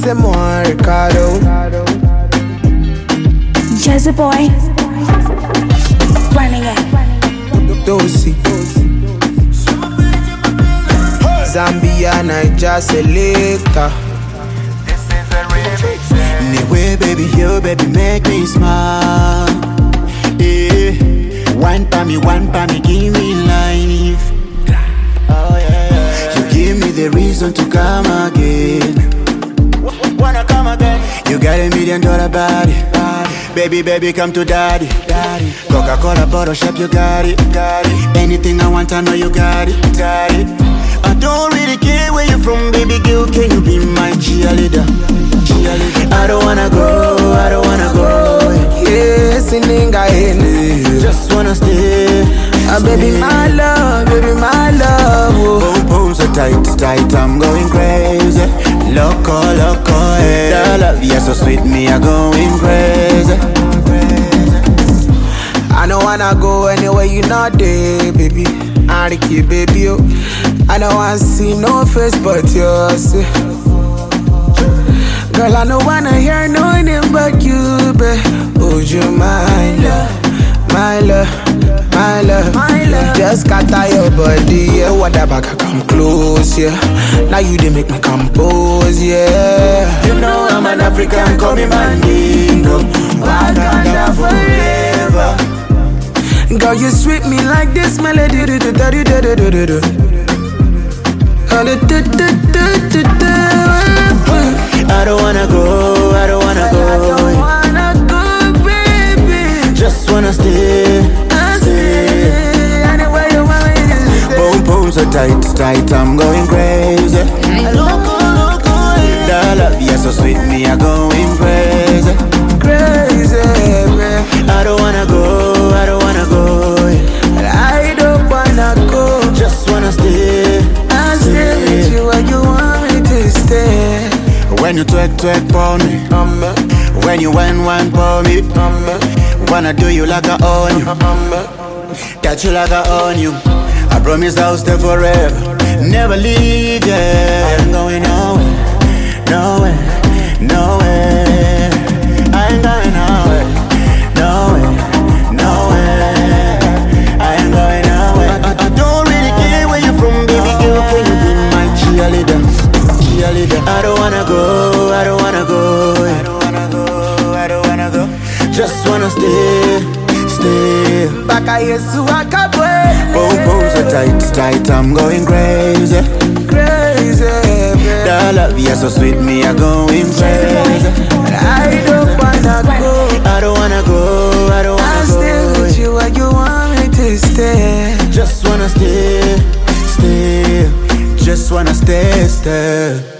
c'est moi Ricardo. Jazzy boy, running it. Dosi Zambia, Niger selector. Anyway, baby, you, baby, make me smile. Yeah. One pa me, give me life. Oh yeah. You give me the reason to come again. Wanna come again? You got $1 million body. Baby, come to daddy. Coca-Cola bottle shop, you got it. Anything I want, I know you got it. I don't really care where you're from, baby girl. Can you be my cheerleader? I don't wanna go. Yes, in Just wanna stay. Baby, my love, oh. Boom, so tight, I'm going crazy. Loco, eh. The love, yeah, so sweet, me, I'm going crazy. I don't wanna go anywhere you not there, baby. I keep baby, oh. I don't wanna see no face but yours. Girl, I don't wanna hear no name but you, babe. Would you my love? Just scatter your body, yeah. What about I come close, yeah. Now you they make me compose, yeah. You know I'm an African coming mandingo. Wakanda forever. Girl, you sweet me like this melody. I don't wanna go, baby. Just wanna stay. Anywhere you want me to stay. Boom, so tight, I'm going crazy. Loco, the love, yeah, so sweet, me, I'm going crazy. Babe. I don't wanna go. I don't wanna go. Just wanna stay. I'll stay with you where you want me to stay. When you twerk for me, when you wine for me, wanna do you like I own you, touch you like I own you. I promise I'll stay forever, never leave, yeah. I ain't going nowhere. I ain't going nowhere. I ain't going nowhere. I don't really care where you're from, baby girl. Can you be my cheerleader? I don't wanna go. Just wanna stay. Baka Yesu akabwe. Boom, so tight, I'm going crazy. Babe. The love, yeah, so sweet, me, I'm going crazy. I don't wanna go. I'll stay with you where you want me to stay. Just wanna stay. Just wanna stay.